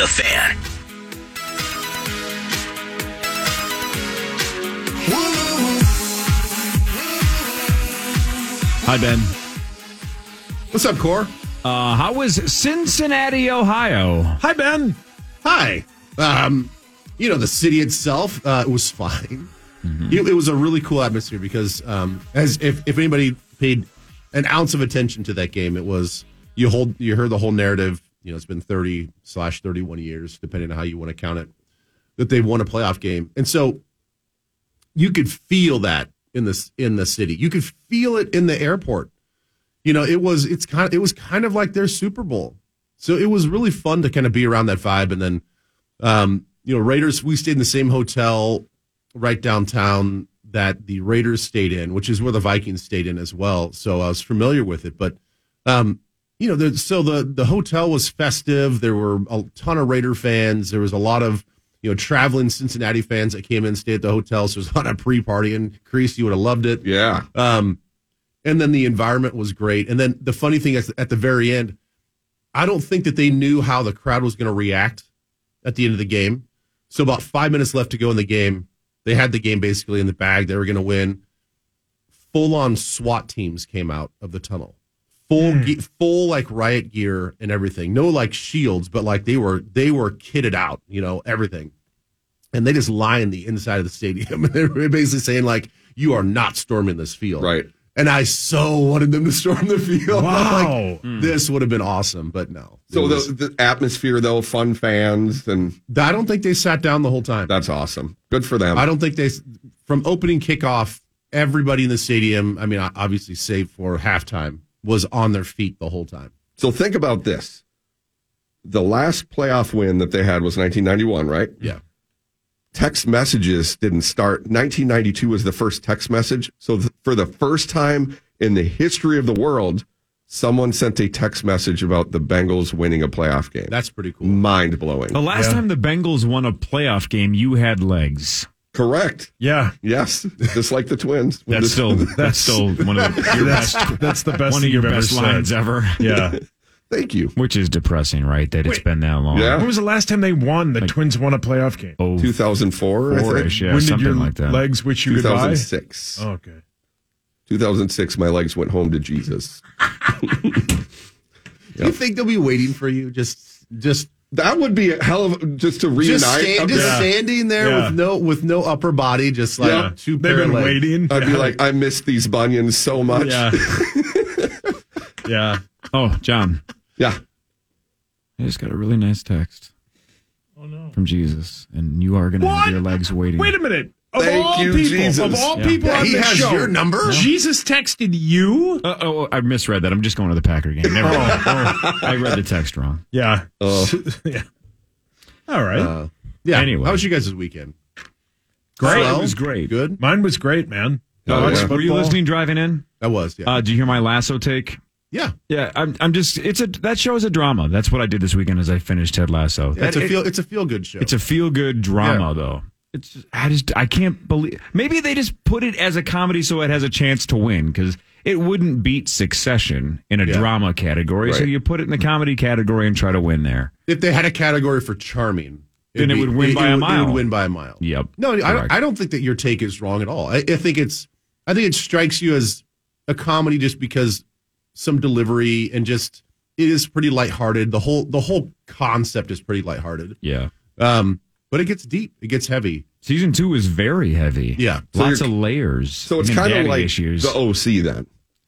The Fan. Hi, Ben. What's up, Core? How was Cincinnati, Ohio? Hi, Ben. Hi. The city itself was fine. Mm-hmm. It was a really cool atmosphere because, as if anybody paid an ounce of attention to that game, it was you heard the whole narrative. It's been 30/31 years, depending on how you want to count it, that they've won a playoff game, and so you could feel that in the city. You could feel it in the airport. It was kind of like their Super Bowl. So it was really fun to kind of be around that vibe. And then, Raiders, we stayed in the same hotel right downtown that the Raiders stayed in, which is where the Vikings stayed in as well. So I was familiar with it. But, the hotel was festive. There were a ton of Raider fans. There was a lot of, traveling Cincinnati fans that came in and stayed at the hotel. So there's a lot of pre-partying. Crease, you would have loved it. Yeah. And then the environment was great. And then the funny thing is, at the very end, I don't think that they knew how the crowd was going to react at the end of the game. So about 5 minutes left to go in the game. They had the game basically in the bag. They were going to win. Full-on SWAT teams came out of the tunnel. Full like riot gear and everything. No like shields, but like they were kitted out, everything. And they just lined the inside of the stadium. And they were basically saying like, you are not storming this field. Right. And I so wanted them to storm the field. Wow. This would have been awesome, but no. So the atmosphere, though, fun fans, and I don't think they sat down the whole time. That's awesome. Good for them. I don't think from opening kickoff, everybody in the stadium, I mean, obviously save for halftime, was on their feet the whole time. So think about this. The last playoff win that they had was 1991, right? Yeah. Text messages didn't start. 1992 was the first text message. So for the first time in the history of the world, someone sent a text message about the Bengals winning a playoff game. That's pretty cool. Mind blowing. The last time the Bengals won a playoff game, you had legs. Correct. Yeah. Yes. Just like the Twins. That's still one of your best. That's the best. One of your best lines ever. Yeah. Thank you. Which is depressing, right? That it's been that long. Yeah. When was the last time they won? The Twins won a playoff game. 2004, I think. Yeah, when did something your like that. legs wish you 2006. goodbye? Oh, okay. 2006, my legs went home to Jesus. Do you think they'll be waiting for you? Just that would be a hell of just to reunite. Standing there with no upper body, just like two pair of legs. Waiting. I'd be like, I miss these bunions so much. Yeah. Yeah. Oh, John. Yeah. I just got a really nice text. Oh no. From Jesus, and you are going to have your legs waiting. Wait a minute. Thank you, Jesus. Of all people on he this has show, your number? No. Jesus texted you? I misread that. I'm just going to the Packer game. Never mind. I read the text wrong. Yeah. Yeah. All right. Anyway. How was you guys' weekend? Great. It was great. Good? Mine was great, man. Were you listening driving in? I was, yeah. Did you hear my Lasso take? Yeah. Yeah, I'm just that show is a drama. That's what I did this weekend as I finished Ted Lasso. It's a feel good show. It's a feel good drama though. It's I can't believe maybe they just put it as a comedy so it has a chance to win because it wouldn't beat Succession in a drama category. Right. So you put it in the comedy category and try to win there. If they had a category for charming, then it would win by a mile. It would win by a mile. Yep. No, I don't think that your take is wrong at all. I think it strikes you as a comedy just because some delivery and just it is pretty lighthearted. The whole concept is pretty lighthearted. Yeah. But it gets deep. It gets heavy. Season 2 is very heavy. Yeah. Lots of layers. So it's kind of like issues. the OC then,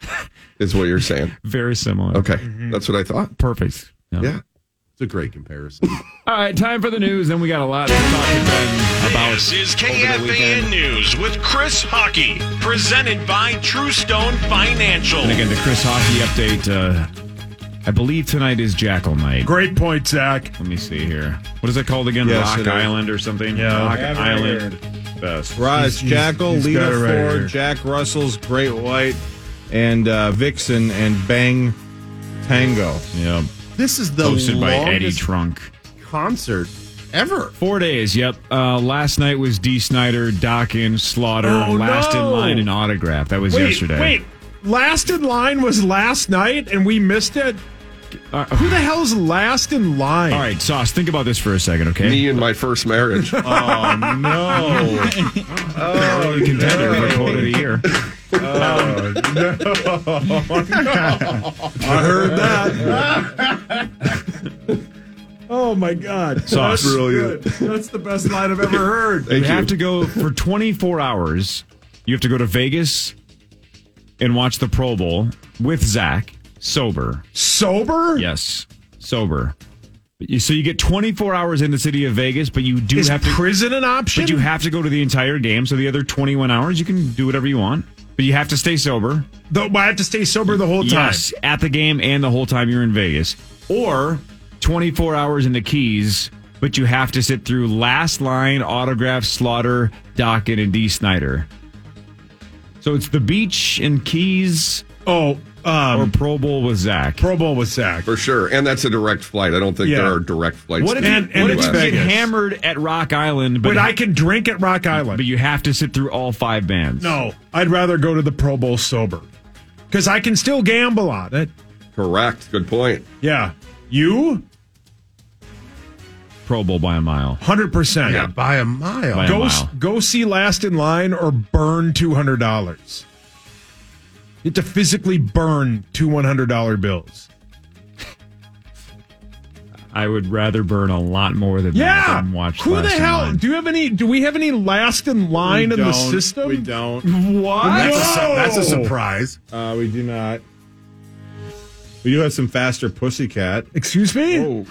is what you're saying. Very similar. Okay. That's what I thought. Perfect. Yeah. It's a great comparison. All right, time for the news. Then we got a lot to talk about. This is KFAN News with Chris Hockey, presented by True Stone Financial. And again, the Chris Hockey update. I believe tonight is Jackal Night. Great point, Zach. Let me see here. What is it called again? Yes, Rock Island or something? Yeah. Rock Island. Best. Roz, Jackal, he's Lita got it right Ford, here. Jack Russell's Great White, and Vixen and Bang Tango. Yep. This is the Hosted by Eddie longest Trunk. concert ever. 4 days, yep. Last night was Dee Snider, Dawkins, Slaughter, Last in Line, and Autograph. That was yesterday. Wait. Last in Line was last night, and we missed it? Who the hell's last in line? All right, Sauce, think about this for a second, okay? Me and my first marriage. Oh, no. Early contender for quote of the year. I heard that. Oh, my God. Sauce. That's brilliant. That's the best line I've ever heard. You have to go for 24 hours. You have to go to Vegas and watch the Pro Bowl with Zach, sober. Sober? Yes, sober. So you get 24 hours in the city of Vegas, but you do Is have to prison an option? But you have to go to the entire game. So the other 21 hours, you can do whatever you want, but you have to stay sober. Though I have to stay sober the whole time. Yes, at the game and the whole time you're in Vegas, or 24 hours in the Keys, but you have to sit through Last Line, Autograph, Slaughter, Dokken, and D. Snyder. So it's the beach and Keys. Or Pro Bowl with Zach. Pro Bowl with Zach. For sure. And that's a direct flight. I don't think there are direct flights. What if And you it's get Vegas. hammered at Rock Island, But I can drink at Rock Island. but you have to sit through all 5 bands? No, I'd rather go to the Pro Bowl sober. Because I can still gamble on it. Correct. Good point. Yeah. You? Pro Bowl by a mile. 100%. Yeah, by a mile. By a mile. Go see Last in Line or burn $200. You have to physically burn two $100 bills. I would rather burn a lot more than that Yeah. than watch Who the Last in hell? Line. Do we have any Last in Line in the system? We don't. What? That's a surprise. We do not. We do have some faster Pussycat. Excuse me? Oh.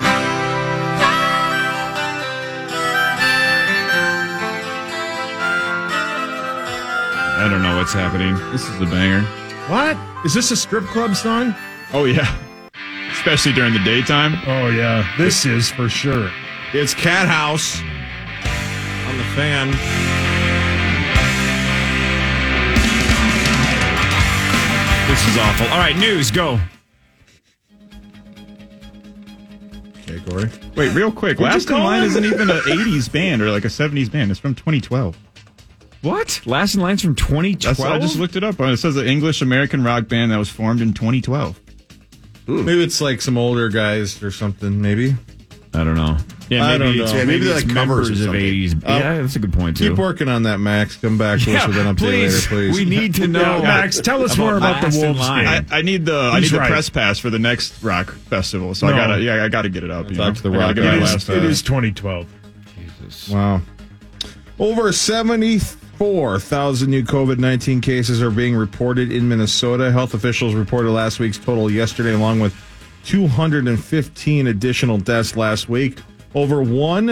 I don't know what's happening. This is a banger. What? Is this a strip club song? Oh, yeah. Especially during the daytime. Oh, yeah. This is for sure. It's Cat House on the Fan. This is awful. All right, news, go. Okay, Corey. Wait, real quick. Last in Line isn't even an 80s band or like a 70s band. It's from 2012. What? Last in Line's from 2012? I just looked it up. It says an English-American rock band that was formed in 2012. Maybe it's like some older guys or something, maybe. I don't know. Yeah, I maybe don't it's, know. maybe Maybe it's like covers members or of something. 80s. Yeah, that's a good point, too. Keep working on that, Max. Come back to us with an update later, please. We need to know. Yeah, Max, tell us more about the Last in Wolves Line. game. I need the He's right. press pass for the next rock festival, so No. I gotta get it up. You Talk know? to the I gotta rock get my guys. last, It is 2012. Wow. Over 74,000 new COVID-19 cases are being reported in Minnesota. Health officials reported last week's total yesterday, along with 215 additional deaths last week. Over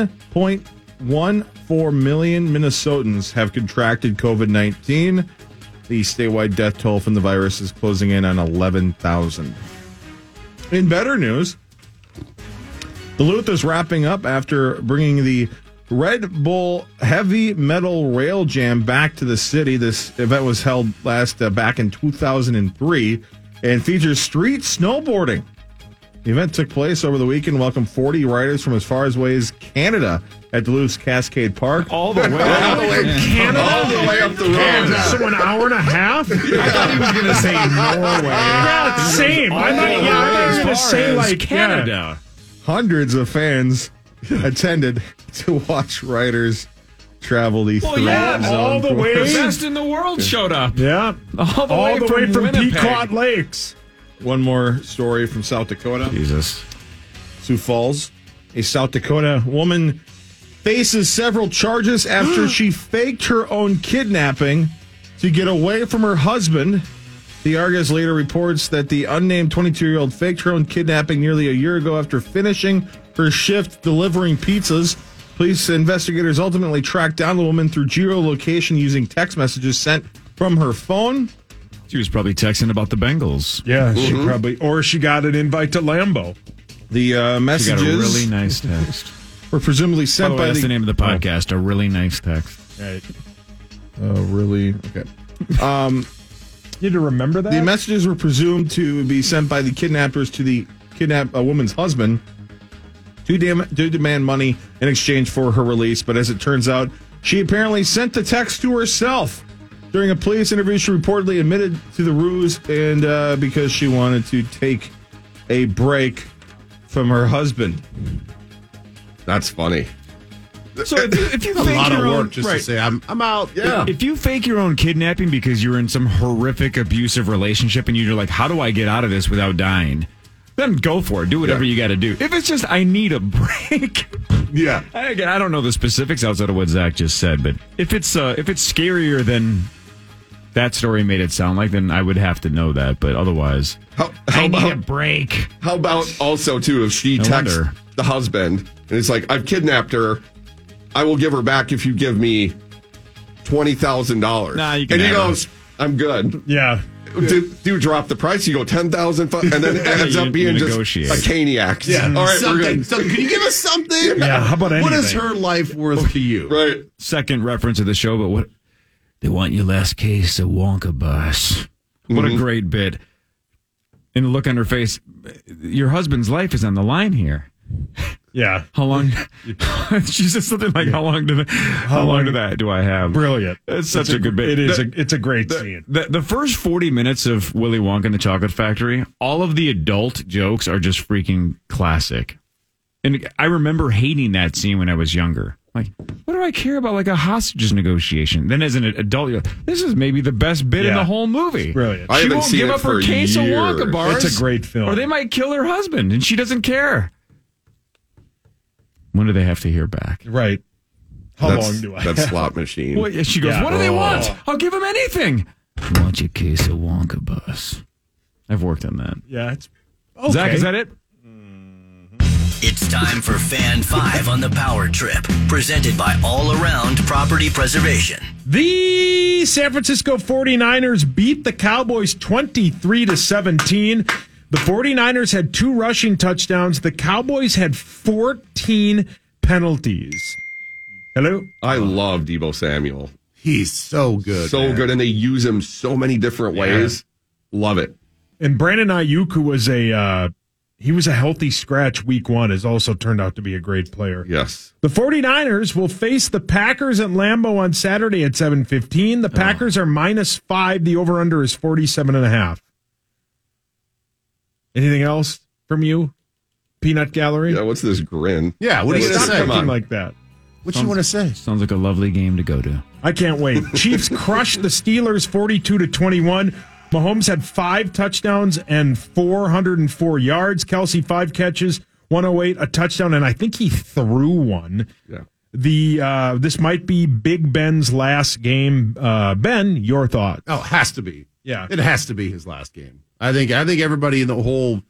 1.14 million Minnesotans have contracted COVID-19. The statewide death toll from the virus is closing in on 11,000. In better news, Duluth is wrapping up after bringing the Red Bull Heavy Metal Rail Jam back to the city. This event was held back in 2003 and features street snowboarding. The event took place over the weekend, welcomed 40 riders from as far away as Canada at Duluth's Cascade Park. All the way. Canada? All the way up the road. So an hour and a half? I thought he was going to say Norway. Yeah, same. I thought you were going to say like Canada. Hundreds of fans attended to watch riders travel the Well, three yeah, zone all the way. The best in the world showed up. Yeah. All the All way the from way from Winnipeg. Pequot Lakes. One more story from South Dakota. Jesus. Sioux Falls. A South Dakota woman faces several charges after she faked her own kidnapping to get away from her husband. The Argus later reports that the unnamed 22-year-old faked her own kidnapping nearly a year ago after finishing her shift delivering pizzas. Police investigators ultimately tracked down the woman through geolocation using text messages sent from her phone. She was probably texting about the Bengals. Yeah, she got an invite to Lambeau. The She got a messages really nice text. were presumably By sent the way, by that's the name of the podcast. A really nice text. Right. really? Okay. You need to remember that? The messages were presumed to be sent by the kidnappers to the kidnapped woman's husband to demand money in exchange for her release. But as it turns out, she apparently sent the text to herself. During a police interview, she reportedly admitted to the ruse and because she wanted to take a break from her husband. That's funny. So if you A fake lot of your work own, just right. to say I'm out. Yeah. If you fake your own kidnapping because you're in some horrific abusive relationship and you're like, how do I get out of this without dying? Then go for it. Do whatever you got to do. If it's just, I need a break. Yeah. Again, I don't know the specifics outside of what Zach just said, but if it's scarier than that story made it sound like, then I would have to know that. But otherwise, I need a break. How about also, too, if she texts wonder. the husband and it's like, I've kidnapped her. I will give her back if you give me $20,000. Nah, you can and he have her. goes, I'm good. Yeah. Do drop the price. You go 10,000, and then it ends up being You just negotiate. a caniac. Yeah. All right, we're something. good. So, can you give us something? Yeah, how about What is anything? her life worth to you? Right. Second reference of the show, but what they want your last case of Wonka bus. What a great bit. And the look on her face, your husband's life is on the line here. Yeah. How long? She said something like, "How long do that do I have?" Brilliant. It's such a good bit. It's a great scene. The first 40 minutes of Willy Wonka and the Chocolate Factory, all of the adult jokes are just freaking classic. And I remember hating that scene when I was younger. Like, what do I care about, like, a hostages negotiation? Then as an adult, you're like, this is maybe the best bit in Yeah. the whole movie. Brilliant. I She haven't won't seen give it up her for case of Wonka years. bars. It's a great film. Or they might kill her husband, and she doesn't care. When do they have to hear back? Right. How long do I That have? slot machine. Well, she goes, Yeah. what do they Oh. want? I'll give them anything. I want your case of Wonka bus. I've worked on that. Yeah, it's okay. Zach, is that it? It's time for Fan 5 on the Power Trip, presented by All Around Property Preservation. The San Francisco 49ers beat the Cowboys 23-17. The 49ers had 2 rushing touchdowns. The Cowboys had 14 penalties. Hello? I love Deebo Samuel. He's so good. So man. good, and they use him so many different ways. Love it. And Brandon Ayuk, who was he was a healthy scratch week 1, has also turned out to be a great player. Yes. The 49ers will face the Packers at Lambeau on Saturday at 7:15. The Packers are -5. The over-under is 47.5. Anything else from you, Peanut Gallery? Yeah, what's this grin? Yeah, what are you going to Stop say? acting like that. What you want to say? Sounds like a lovely game to go to. I can't wait. Chiefs crushed the Steelers 42-21. Mahomes had 5 touchdowns and 404 yards. Kelsey 5 catches, 108, a touchdown, and I think he threw one. Yeah. This might be Big Ben's last game. Ben, your thoughts? Oh, it has to be. Yeah. It has to be his last game. I think everybody in the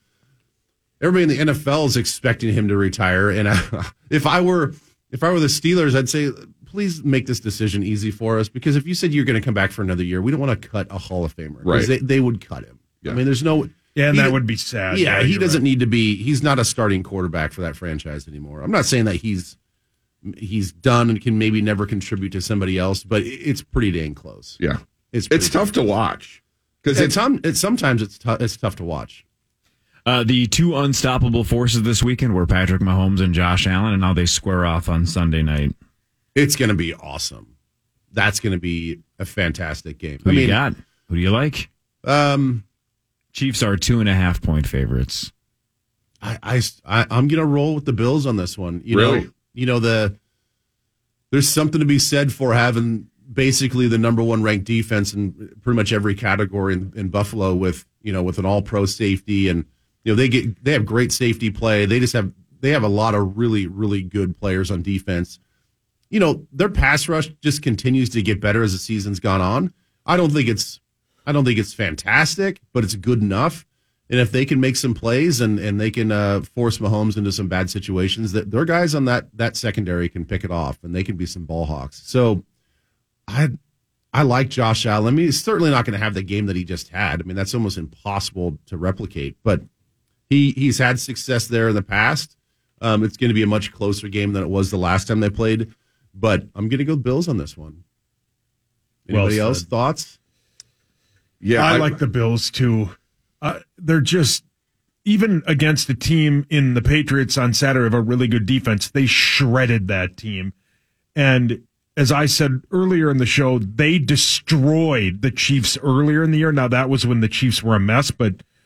NFL is expecting him to retire. And if I were the Steelers, I'd say, please make this decision easy for us, because if you said you're going to come back for another year, we don't want to cut a Hall of Famer. Right. They would cut him. Yeah. I mean, there's no. Yeah, and he- that would be sad. Yeah, he you're doesn't right. need to be. He's not a starting quarterback for that franchise anymore. I'm not saying that he's done and can maybe never contribute to somebody else, but it's pretty dang close. Yeah. It's It's tough to watch. Because Sometimes it's tough to watch. The 2 unstoppable forces this weekend were Patrick Mahomes and Josh Allen, and now they square off on Sunday night. It's going to be awesome. That's going to be a fantastic game. Who you got? Who do you like? Um, Chiefs are 2.5-point favorites. I'm going to roll with the Bills on this one. Really? There's something to be said for having basically the number 1 ranked defense in pretty much every category in Buffalo with an all-pro safety, and they have great safety play. They have a lot of really, really good players on defense. Their pass rush just continues to get better as the season's gone on. I don't think it's fantastic, but it's good enough. And if they can make some plays and they can force Mahomes into some bad situations, that their guys on that secondary can pick it off, and they can be some ball hawks. So I like Josh Allen. I mean, he's certainly not going to have the game that he just had. I mean, that's almost impossible to replicate. But he's had success there in the past. It's going to be a much closer game than it was the last time they played. But I'm going to go Bills on this one. Anybody else? Thoughts? yeah, I like the Bills too. They're just, even against a team in the Patriots on Saturday of a really good defense, they shredded that team. And as I said earlier in the show, they destroyed the Chiefs earlier in the year. Now, that was when the Chiefs were a mess, but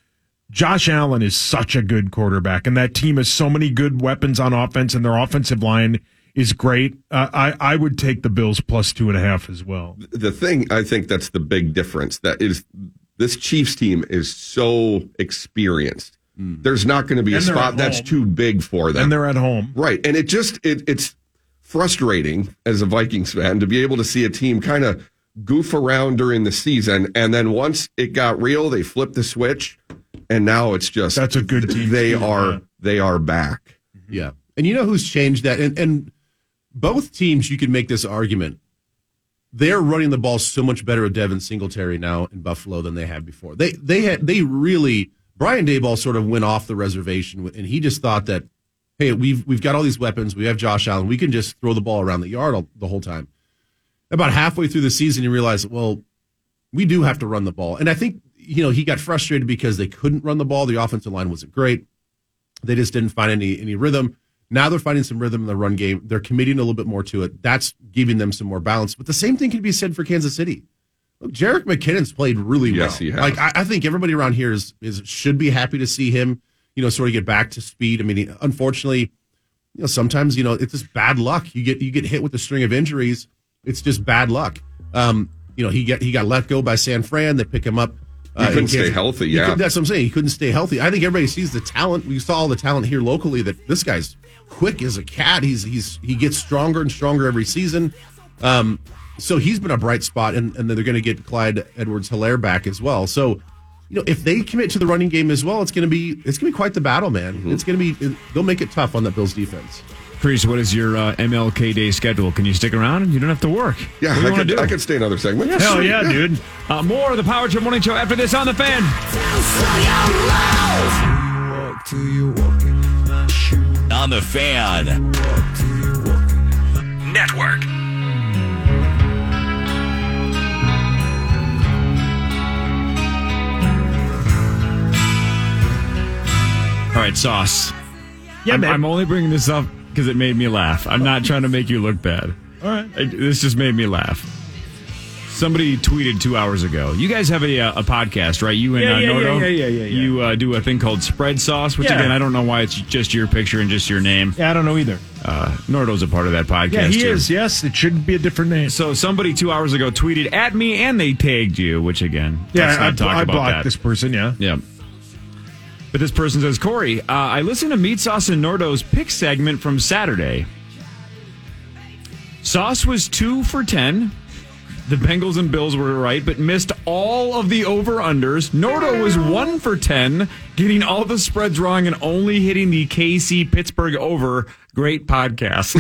Josh Allen is such a good quarterback, and that team has so many good weapons on offense, and their offensive line is great. I would take the Bills plus 2.5 as well. The thing, I think that's the big difference. That is, this Chiefs team is so experienced. There's not going to be a spot that's too big for them. And they're at home. Right. And it's frustrating as a Vikings fan to be able to see a team kind of goof around during the season. And then once it got real, they flipped the switch. And now it's just, that's a good team. They are back. Yeah. And you know who's changed that? And both teams, you can make this argument. They're running the ball so much better with Devin Singletary now in Buffalo than they had before. They really, Brian Daboll sort of went off the reservation, and he just thought that, hey, we've got all these weapons. We have Josh Allen. We can just throw the ball around the yard the whole time. About halfway through the season, you realize, well, we do have to run the ball. And I think, he got frustrated because they couldn't run the ball. The offensive line wasn't great. They just didn't find any rhythm. Now they're finding some rhythm in the run game. They're committing a little bit more to it. That's giving them some more balance. But the same thing can be said for Kansas City. Look, Jerick McKinnon's played really well. Yes, he has. Like I think everybody around here should be happy to see him, sort of get back to speed. I mean, unfortunately, sometimes it's just bad luck. You get hit with a string of injuries. It's just bad luck. He got let go by San Fran. They pick him up. He couldn't stay healthy. Yeah, that's what I'm saying. He couldn't stay healthy. I think everybody sees the talent. We saw all the talent here locally. That this guy's quick as a cat. He gets stronger and stronger every season. So he's been a bright spot, and then they're going to get Clyde Edwards-Helaire back as well. So, if they commit to the running game as well, it's going to be quite the battle, man. Mm-hmm. It's going to be they'll make it tough on that Bills defense. Chris, what is your MLK Day schedule? Can you stick around? You don't have to work. Yeah, I could stay another segment. Yeah, hell yeah, dude. More of the Power Trip Morning Show after this on The Fan. On The Fan Network. All right, Sauce. Yeah, man. I'm only bringing this up because it made me laugh. I'm not trying to make you look bad. All right. This just made me laugh. Somebody tweeted 2 hours ago. You guys have a podcast, right? You and Nordo? Yeah. You do a thing called Spread Sauce, which, again, I don't know why it's just your picture and just your name. Yeah, I don't know either. Nordo's a part of that podcast, Yeah, he too. is. Yes, it shouldn't be a different name. So somebody 2 hours ago tweeted at me, and they tagged you, which, again, let's not talk I about blocked that. this person, yeah. Yeah. But this person says, Corey, I listened to Meat Sauce and Nordo's pick segment from Saturday. Sauce was 2 for 10. The Bengals and Bills were right, but missed all of the over-unders. Nordo was 1 for 10, getting all the spreads wrong and only hitting the KC Pittsburgh over. Great podcast.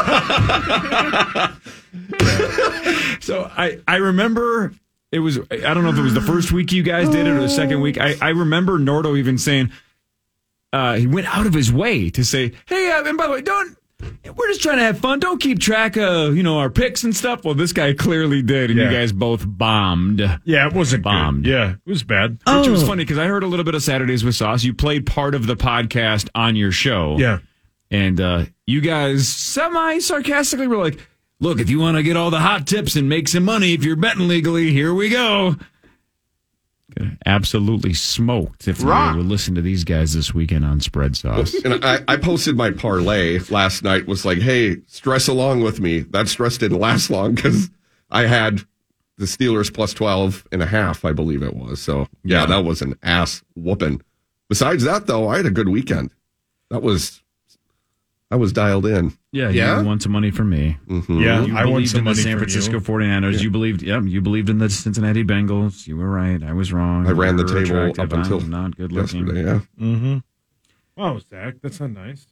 So I remember... It was, I don't know if it was the first week you guys did it or the second week. I remember Nordo even saying, he went out of his way to say, hey, and by the way, we're just trying to have fun. Don't keep track of, our picks and stuff. Well, this guy clearly did, and you guys both bombed. Yeah, it wasn't bombed. Good. Yeah, it was bad. Which was funny because I heard a little bit of Saturdays with Sauce. You played part of the podcast on your show. Yeah. And you guys semi-sarcastically were like, look, if you want to get all the hot tips and make some money if you're betting legally, here we go. Absolutely smoked if we would listen to these guys this weekend on Spread Sauce. And I posted my parlay last night, was like, hey, stress along with me. That stress didn't last long because I had the Steelers plus 12.5, I believe it was. So, yeah, that was an ass whooping. Besides that, though, I had a good weekend. I was dialed in. Yeah, you won some money from me. Mm-hmm. Yeah, I won some money from you. San Francisco 49ers. Yeah. You believed in the Cincinnati Bengals. You were right. I was wrong. I ran the table up until not good looking. Yesterday, yeah. Mm-hmm. Wow, Zach, that's not nice.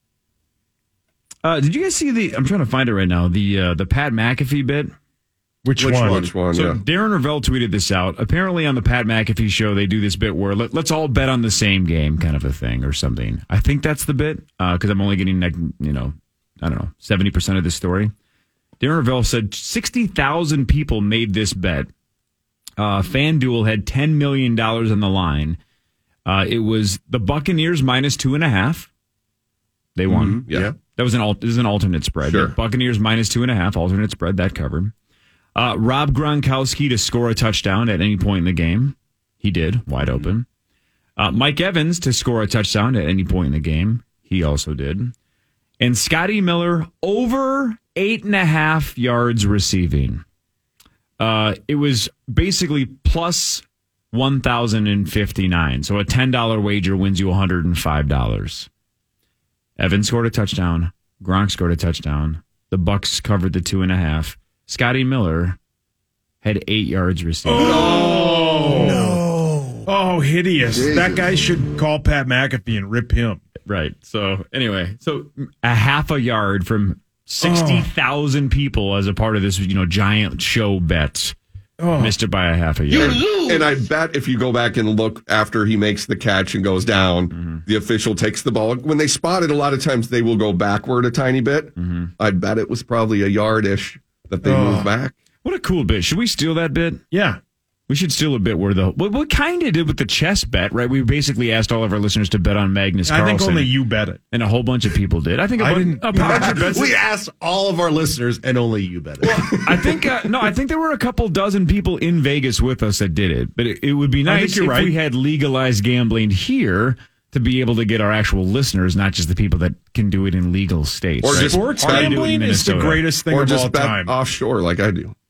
Did you guys see I'm trying to find it right now, the Pat McAfee bit? Which one? Which one, So Darren Ravel tweeted this out. Apparently on the Pat McAfee show, they do this bit where let's all bet on the same game kind of a thing or something. I think that's the bit because I'm only getting, I don't know, 70% of the story. Darren Ravel said 60,000 people made this bet. FanDuel had $10 million on the line. It was the Buccaneers minus 2.5. They won. Mm-hmm. Yeah. That was an alternate spread. Sure. Buccaneers minus 2.5, alternate spread, that covered. Rob Gronkowski to score a touchdown at any point in the game. He did, wide open. Mike Evans to score a touchdown at any point in the game. He also did. And Scotty Miller over 8.5 yards receiving. It was basically plus 1,059. So a $10 wager wins you $105. Evans scored a touchdown. Gronk scored a touchdown. The Bucs covered the 2.5. Scotty Miller had 8 yards receiving. Oh, no. Oh, hideous. Jesus. That guy should call Pat McAfee and rip him. Right. So anyway, a half a yard from 60,000 people as a part of this, giant show bet. Missed it by a half a yard. And I bet if you go back and look after he makes the catch and goes down, the official takes the ball. When they spot it, a lot of times they will go backward a tiny bit. I bet it was probably a yard-ish that they moved back. What a cool bit. Should we steal that bit? Yeah. We should steal a bit where what kind of did with the chess bet, right? We basically asked all of our listeners to bet on Magnus Carlsen. I think only you bet it. And a whole bunch of people did. I think we asked all of our listeners and only you bet it. Well, I think there were a couple dozen people in Vegas with us that did it. But it would be nice if we had legalized gambling here to be able to get our actual listeners, not just the people that can do it in legal states. Or just sports gambling is the greatest thing of all time. Offshore like I do.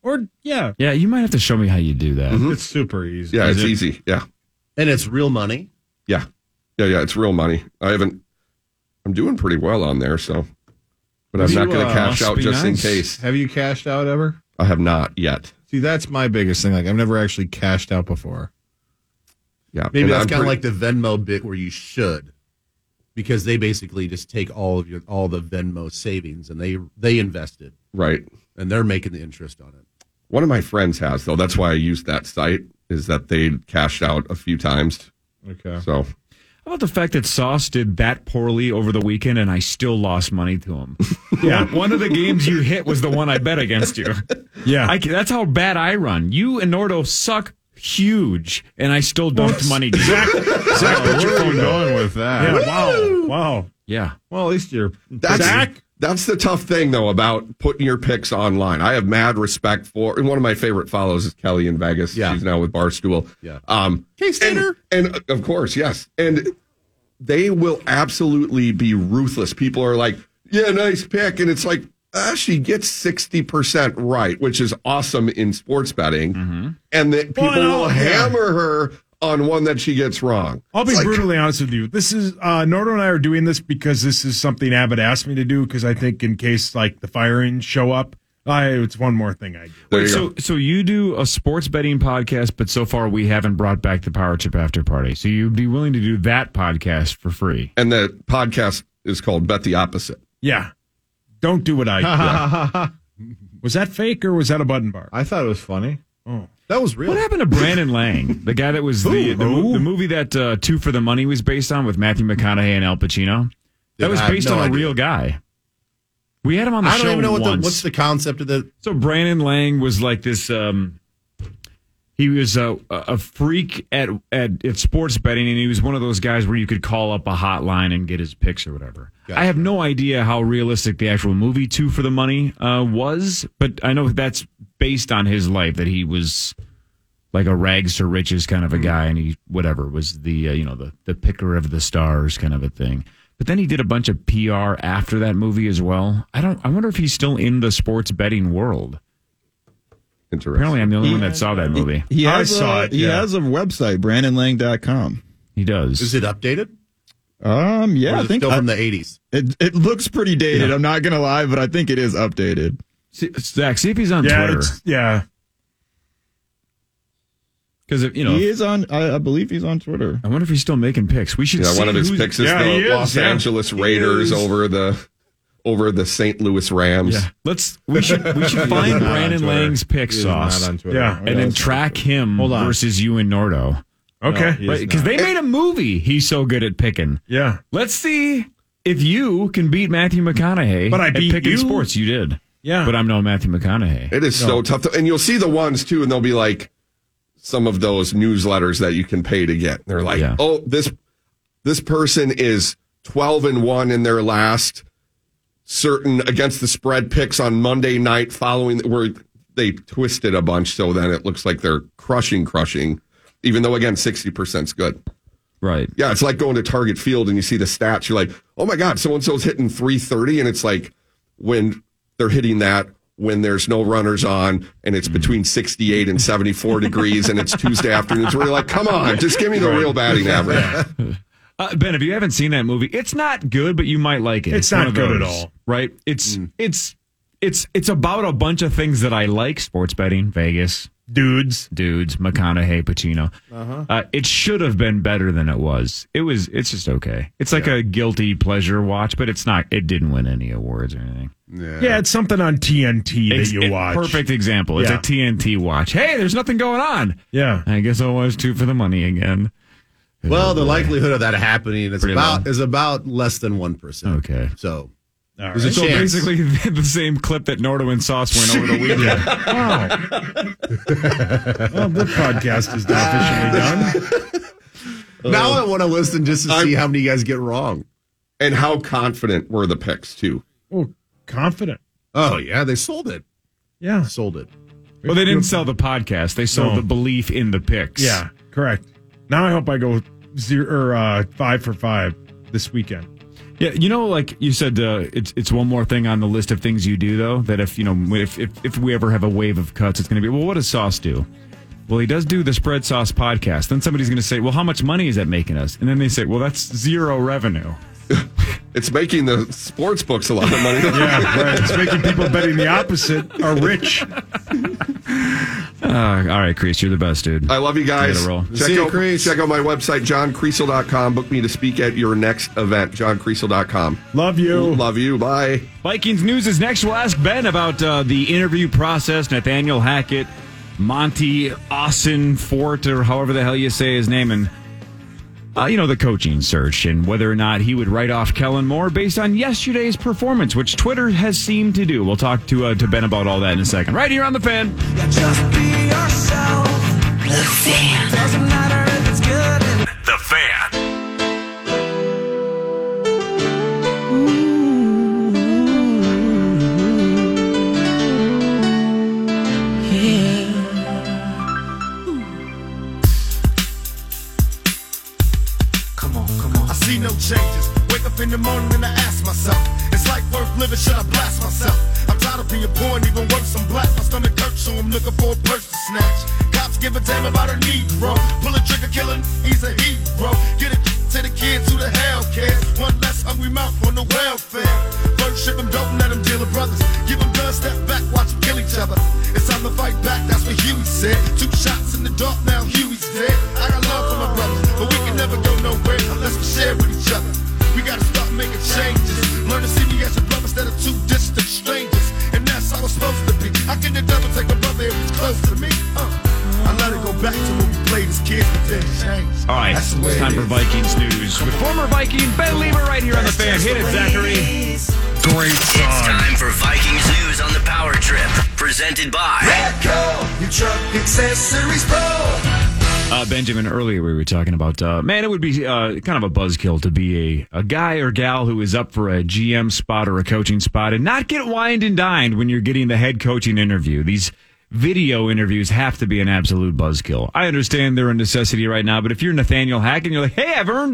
Yeah, you might have to show me how you do that. It's super easy. Yeah, it's easy. Yeah, and it's real money. Yeah. It's real money. I'm doing pretty well on there, so, but I'm not going to cash out just in case. Have you cashed out ever? I have not yet. See, that's my biggest thing. Like, I've never actually cashed out before. Yeah, maybe that's kind of like the Venmo bit where you should, because they basically just take all the Venmo savings and they invest it, right, and they're making the interest on it. One of my friends has, though. That's why I used that site, is that they cashed out a few times. Okay. So, how about the fact that Sauce did that poorly over the weekend and I still lost money to him? Yeah. One of the games you hit was the one I bet against you. Yeah. That's how bad I run. You and Nordo suck huge, and I still dumped money to you. Zach, where are you going with that? Yeah. Wow. Yeah. Well, at least you're... Zach? That's the tough thing, though, about putting your picks online. I have mad respect for, and one of my favorite follows is Kelly in Vegas. Yeah. She's now with Barstool. Yeah. K-Stater. And of course, yes. And they will absolutely be ruthless. People are like, yeah, nice pick. And it's like, she gets 60% right, which is awesome in sports betting. And that people will hammer her on one that she gets wrong. I'll be brutally honest with you. This is Nordo and I are doing this because this is something Abbott asked me to do, because I think in case like the firings show up, it's one more thing I do. So you do a sports betting podcast, but so far we haven't brought back the Power Trip After Party. So you'd be willing to do that podcast for free. And the podcast is called Bet the Opposite. Yeah. Don't do what I do. Was that fake or was that a button bar? I thought it was funny. Oh. That was real. What happened to Brandon Lang, the guy that was the movie that Two for the Money was based on with Matthew McConaughey and Al Pacino? That was based on a real guy. We had him on the show once. I don't even know what's the concept of the... So Brandon Lang was like this... he was a freak at sports betting, and he was one of those guys where you could call up a hotline and get his picks or whatever. Gotcha. I have no idea how realistic the actual movie Two for the Money was, but I know that's based on his life, that he was like a rags to riches kind of a guy, and he was the the picker of the stars kind of a thing. But then he did a bunch of PR after that movie as well. I wonder if he's still in the sports betting world. Interesting. Apparently, I'm the only one that saw that movie. I saw it. He has a website, BrandonLang.com. He does. Is it updated? Yeah, I think still from the 80s. It looks pretty dated. Yeah. I'm not gonna lie, but I think it is updated. Zach, see if he's on Twitter. Yeah. Because he is on. I believe he's on Twitter. I wonder if he's still making picks. We should. Yeah, one of his picks is the Los Angeles Raiders over the St. Louis Rams. Yeah. We should find Brandon Lang's pick, Sauce. Not on Twitter. Yeah. And then track him versus you and Nordo. Okay. Because they made a movie. He's so good at picking. Yeah. Let's see if you can beat Matthew McConaughey. But I beat picking you. Sports. You did. Yeah. But I'm no Matthew McConaughey. It is so tough. And you'll see the ones, too, and they'll be like some of those newsletters that you can pay to get. They're like, this person is 12-1 in their last certain against the spread picks on Monday night following, where they twisted a bunch so then it looks like they're crushing, even though, again, 60% is good. Right. Yeah, it's like going to Target Field and you see the stats. You're like, oh my God, so-and-so's hitting 330. And it's like when they're hitting that when there's no runners on and it's between 68 and 74 degrees and it's Tuesday afternoon. So we're like, come on, just give me the real batting average. Ben, if you haven't seen that movie, it's not good, but you might like it. It's not good at all. Right? It's about a bunch of things that I like. Sports betting, Vegas. Dudes, McConaughey, Pacino. It should have been better than it was. It's just okay. It's like a guilty pleasure watch, but it's not. It didn't win any awards or anything. Yeah, it's something on TNT that you watch. Perfect example. It's a TNT watch. Hey, there's nothing going on. Yeah, I guess I'll watch 2 for the money again. Well, the likelihood of that happening is about less than 1%. Okay, so. Right. So basically the same clip that Nordo and Sauce went over the weekend. Wow. Well, the podcast is now officially done. Now I want to listen just to see how many you guys get wrong. And how confident were the picks, too? Oh, confident. Oh, yeah, they sold it. Yeah. Sold it. Well, they didn't sell the podcast. They sold the belief in the picks. Yeah, correct. Now I hope I go 5 for 5 this weekend. Yeah, like you said, it's one more thing on the list of things you do, though, that if we ever have a wave of cuts, it's going to be, well, what does Sauce do? Well, he does do the Spread Sauce podcast. Then somebody's going to say, well, how much money is that making us? And then they say, well, that's zero revenue. It's making the sports books a lot of money. Yeah, right. It's making people betting the opposite are rich. All right, Crease, you're the best, dude. I love you guys. See you, Crease. Check out my website, johncreasel.com. Book me to speak at your next event, johncreasel.com. Love you. Love you. Bye. Vikings news is next. We'll ask Ben about the interview process, Nathaniel Hackett, Monty Austin Fort, or however the hell you say his name, and the coaching search and whether or not he would write off Kellen Moore based on yesterday's performance, which Twitter has seemed to do. We'll talk to Ben about all that in a second. Right here on The Fan. Just be yourself. The Fan. Doesn't matter if it's good. The Fan. No changes. Wake up in the morning and I ask myself, is life worth living? Should I blast myself? I'm tired of being poor and even worse, I'm black. My stomach hurts, so I'm looking for a purse to snatch. Cops give a damn about a Negro. Pull a trigger, killing, he's a hero. Get it to the kids who the hell cares. One less hungry mouth on the welfare. First ship them, don't let them deal with brothers. Give them guns, step back, watch them kill each other. It's time to fight back, that's what Huey said. 2 shots in the dark, now Huey's dead. I got love for my brothers, but we can never go nowhere unless we share with each other. We gotta start making changes. Learn to see me as a brother instead of 2 distant strangers. And that's how it's supposed to be. How can the devil take a brother if he's close to me? I let it go back to when we played as kids, but then it changed. All right, it's time for Vikings news with former Viking Ben Lieber right here on The Fan. Hit it, Zachary. Great song. It's time for Vikings news on the Power Trip, presented by Radco, your truck accessories pro. Benjamin, earlier we were talking about, it would be kind of a buzzkill to be a guy or gal who is up for a GM spot or a coaching spot and not get wined and dined when you're getting the head coaching interview. These video interviews have to be an absolute buzzkill. I understand they're a necessity right now, but if you're Nathaniel Hackett and you're like, hey, I've earned,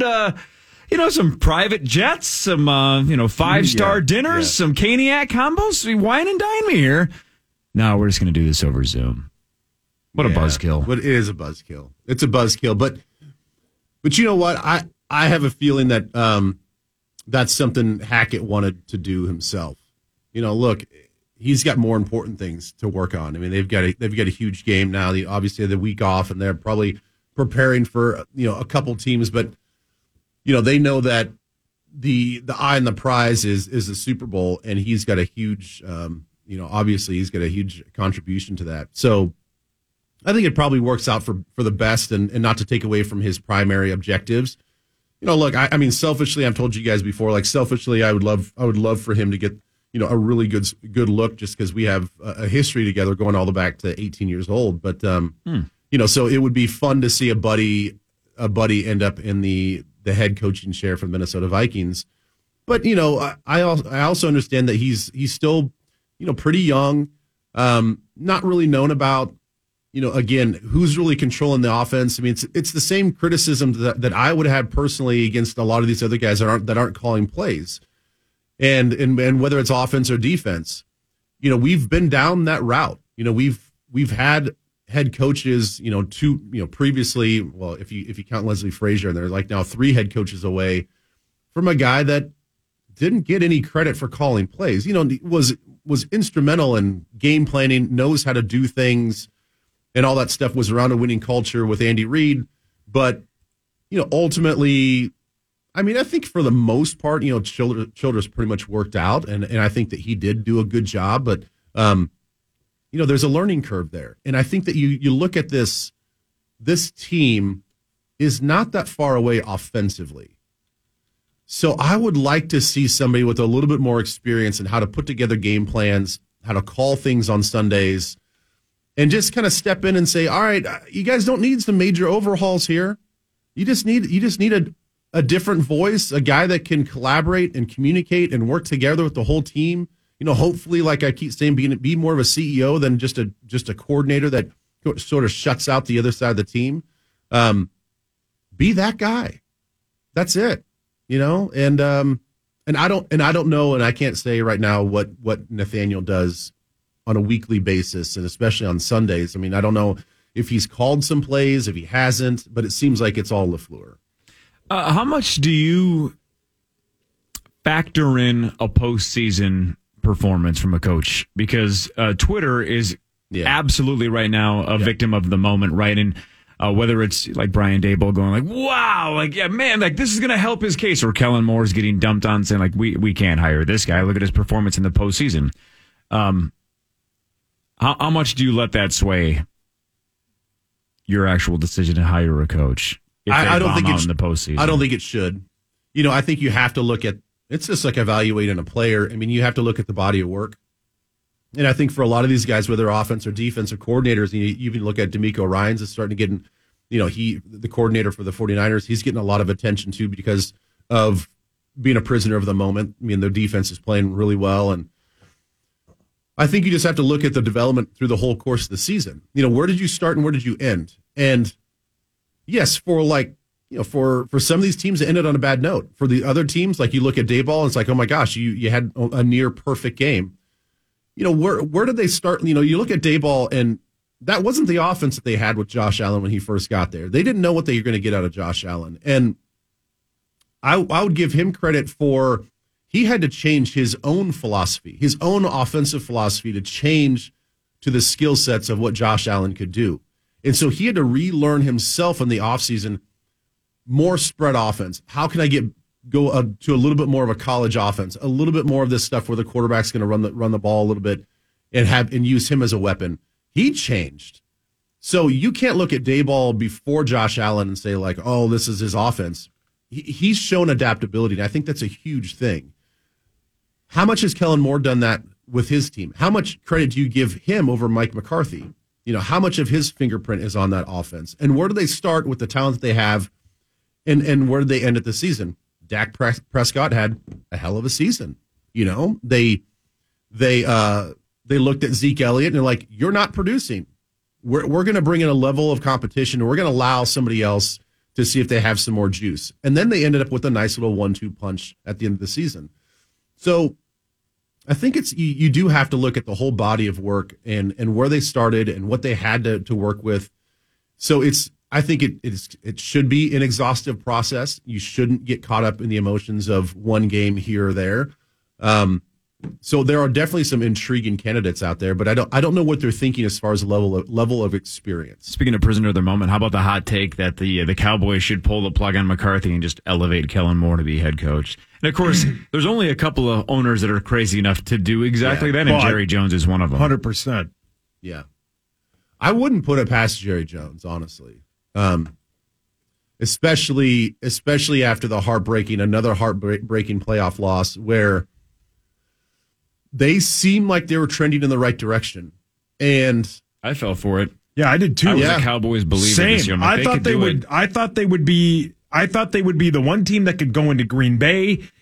some private jets, some, 5-star dinners, some Caniac combos, wine and dine me here. No, we're just going to do this over Zoom. What a buzzkill. But it is a buzzkill. It's a buzzkill. But you know what? I have a feeling that that's something Hackett wanted to do himself. Look, he's got more important things to work on. I mean, they've got a huge game now. Obviously, the week off, and they're probably preparing for a couple teams. But they know that the eye on the prize is the Super Bowl, and he's got a huge obviously he's got a huge contribution to that. So I think it probably works out for the best and not to take away from his primary objectives. Look, I mean, selfishly, I've told you guys before, like selfishly, I would love for him to get, a really good look just because we have a history together going all the way back to 18 years old. But, so it would be fun to see a buddy end up in the head coaching chair for the Minnesota Vikings. But, I also understand that he's still, pretty young, not really known about again, who's really controlling the offense? I mean, it's the same criticism that I would have personally against a lot of these other guys that aren't calling plays, and whether it's offense or defense. We've been down that route. We've had head coaches, previously. Well, if you count Leslie Frazier, and they're like now 3 head coaches away from a guy that didn't get any credit for calling plays. Was instrumental in game planning, knows how to do things, and all that stuff, was around a winning culture with Andy Reid. But, ultimately, I mean, I think for the most part, Childress pretty much worked out, and I think that he did do a good job. But, there's a learning curve there. And I think that you look at this team is not that far away offensively. So I would like to see somebody with a little bit more experience in how to put together game plans, how to call things on Sundays, and just kind of step in and say, all right, you guys don't need some major overhauls here. You just need a different voice, a guy that can collaborate and communicate and work together with the whole team. Hopefully, like I keep saying, be more of a CEO than just a coordinator that sort of shuts out the other side of the team. Be that guy. That's it. And I don't know, and I can't say right now what Nathaniel does on a weekly basis, and especially on Sundays. I mean, I don't know if he's called some plays, if he hasn't, but it seems like it's all LaFleur. How much do you factor in a postseason performance from a coach? Because Twitter is absolutely right now a victim of the moment, right? And whether it's like Brian Daboll going like, wow, like, yeah, man, like this is going to help his case, or Kellen Moore's getting dumped on saying like, we can't hire this guy. Look at his performance in the postseason. How much do you let that sway your actual decision to hire a coach? I don't think in the postseason. I don't think it should. I think you have to look at, it's just like evaluating a player. I mean, you have to look at the body of work. And I think for a lot of these guys, whether offense or defense or coordinators, you even look at DeMeco Ryans is starting to get, the coordinator for the 49ers, he's getting a lot of attention too because of being a prisoner of the moment. I mean, their defense is playing really well. And I think you just have to look at the development through the whole course of the season. Where did you start and where did you end? And yes, for some of these teams, it ended on a bad note. For the other teams, like you look at Daboll, and it's like, oh my gosh, you had a near perfect game. Where did they start? You look at Daboll, and that wasn't the offense that they had with Josh Allen when he first got there. They didn't know what they were going to get out of Josh Allen. And I would give him credit for, he had to change his own philosophy, his own offensive philosophy to change to the skill sets of what Josh Allen could do. And so he had to relearn himself in the offseason, more spread offense. How can I go to a little bit more of a college offense, a little bit more of this stuff where the quarterback's going to run the ball a little bit and use him as a weapon. He changed. So you can't look at Daboll before Josh Allen and say like, oh, this is his offense. He's shown adaptability, and I think that's a huge thing. How much has Kellen Moore done that with his team? How much credit do you give him over Mike McCarthy? How much of his fingerprint is on that offense? And where do they start with the talent that they have, and where do they end at the season? Dak Prescott had a hell of a season. They looked at Zeke Elliott and they're like, you're not producing. We're going to bring in a level of competition, and we're going to allow somebody else to see if they have some more juice. And then they ended up with a nice little 1-2 punch at the end of the season. So I think you do have to look at the whole body of work and where they started and what they had to work with. So I think it should be an exhaustive process. You shouldn't get caught up in the emotions of one game here or there. So there are definitely some intriguing candidates out there, but I don't know what they're thinking as far as level of experience. Speaking of prisoner of the moment, how about the hot take that the Cowboys should pull the plug on McCarthy and just elevate Kellen Moore to be head coach? And of course, there's only a couple of owners that are crazy enough to do exactly that, and Jerry Jones is one of them. 100%. Yeah, I wouldn't put it past Jerry Jones, honestly. Especially after another heartbreaking playoff loss where they seemed like they were trending in the right direction, and I fell for it. Yeah, I did too. I was a Cowboys believer this year. I thought they would be the one team that could go into Green Bay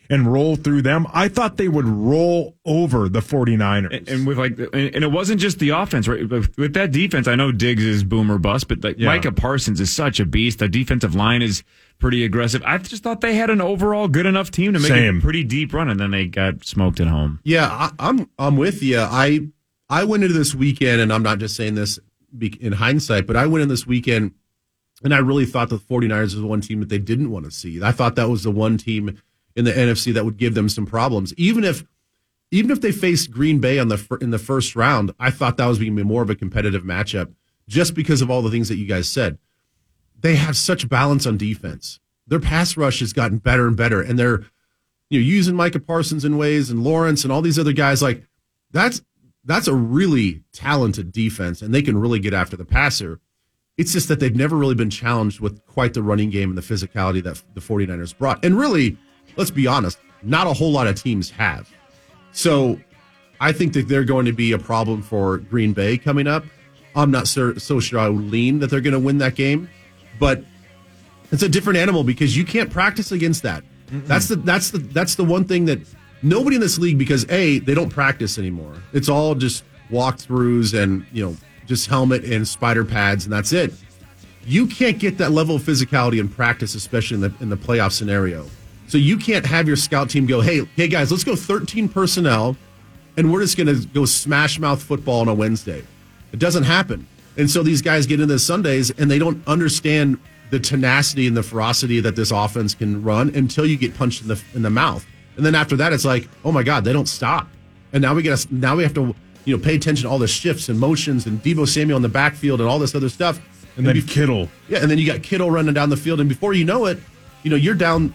and roll through them. I thought they would roll over the 49ers. And with and it wasn't just the offense, right? With that defense, I know Diggs is boom or bust, but Micah Parsons is such a beast. The defensive line is pretty aggressive. I just thought they had an overall good enough team to make a pretty deep run, and then they got smoked at home. Yeah, I'm with you. I went into this weekend, and I'm not just saying this in hindsight, but I went in this weekend, and I really thought the 49ers was the one team that they didn't want to see. I thought that was the one team in the NFC that would give them some problems. Even if they faced Green Bay in the first round, I thought that was going to be more of a competitive matchup just because of all the things that you guys said. They have such balance on defense. Their pass rush has gotten better and better, and they're using Micah Parsons in ways and Lawrence and all these other guys. Like that's a really talented defense, and they can really get after the passer. It's just that they've never really been challenged with quite the running game and the physicality that the 49ers brought. And really, let's be honest, not a whole lot of teams have. So I think that they're going to be a problem for Green Bay coming up. I'm not so sure I would lean that they're going to win that game, but it's a different animal because you can't practice against that. Mm-hmm. That's the one thing that nobody in this league, because they don't practice anymore. It's all just walkthroughs and just helmet and spider pads, and that's it. You can't get that level of physicality in practice, especially in the playoff scenario. So you can't have your scout team go, hey guys, let's go 13 personnel, and we're just going to go smash mouth football on a Wednesday. It doesn't happen. And so these guys get into Sundays, and they don't understand the tenacity and the ferocity that this offense can run until you get punched in the mouth. And then after that, it's like, oh my God, they don't stop. And now we have to pay attention to all the shifts and motions and Deebo Samuel in the backfield and all this other stuff. And then Kittle. Yeah, and then you got Kittle running down the field, and before you know it, you're down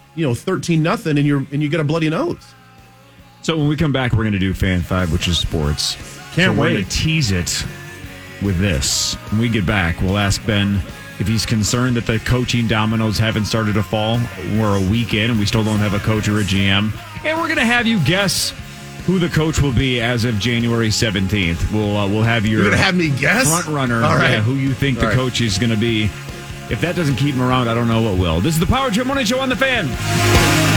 13-0 and you get a bloody nose. So when we come back, we're going to do Fan 5, which is sports. Can't wait. We're going to tease it with this. When we get back, we'll ask Ben if he's concerned that the coaching dominoes haven't started to fall. We're a week in and we still don't have a coach or a GM. And we're going to have you guess who the coach will be as of January 17th. We'll have your... You're going to have me guess? Front runner. All right. Who you think the coach is going to be. If that doesn't keep him around, I don't know what will. This is the Power Trip Morning Show on The Fan.